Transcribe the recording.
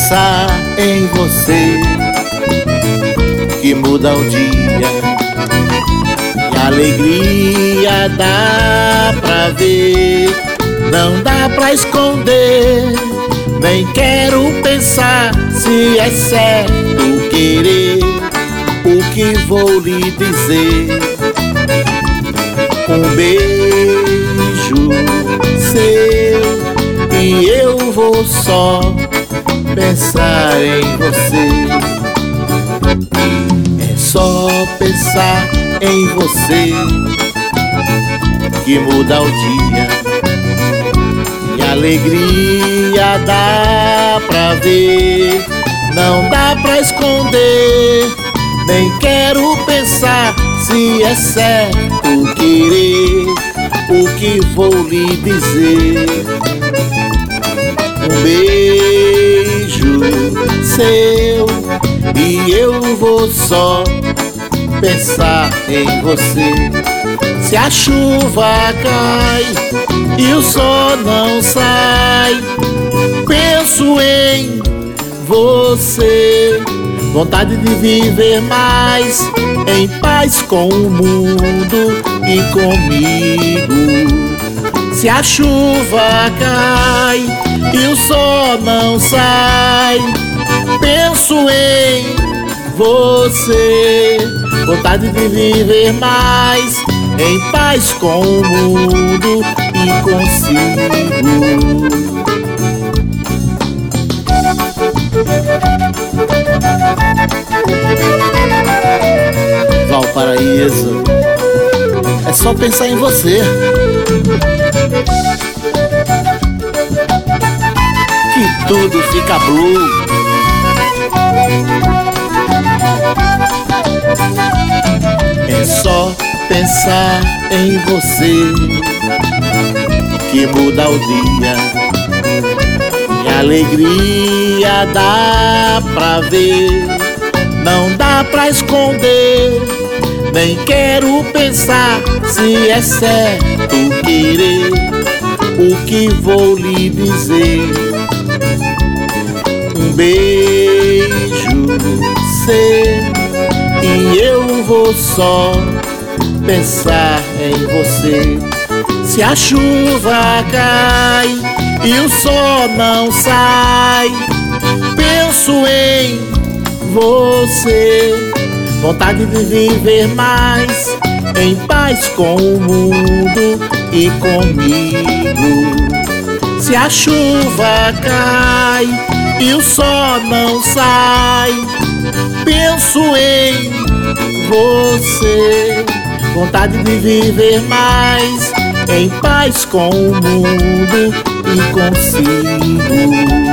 pensar em você, que muda o dia e a alegria dá pra ver. Não dá pra esconder, nem quero pensar se é certo querer o que vou lhe dizer. Um beijo seu e eu vou só pensar em você. É só pensar em você que muda o dia e a alegria dá pra ver. Não dá pra esconder, nem quero pensar se é certo querer o que vou lhe dizer. Um beijo seu e eu vou só pensar em você. Se a chuva cai e o sol não sai, penso em você. Vontade de viver mais em paz com o mundo e comigo. Se a chuva cai e o sol não sai, penso em você. Vontade de viver mais em paz com o mundo e consigo. Valparaíso, é só pensar em você, que tudo fica blue. É só pensar em você, que muda o dia e a alegria dá pra ver. Não dá pra esconder, nem quero pensar se é certo querer o que vou lhe dizer. Um beijo seu e eu vou só pensar em você. Se a chuva cai e o sol não sai, penso em você. Vontade de viver mais em paz com o mundo e comigo. Se a chuva cai e o sol não sai, penso em você. Vontade de viver mais em paz com o mundo e consigo.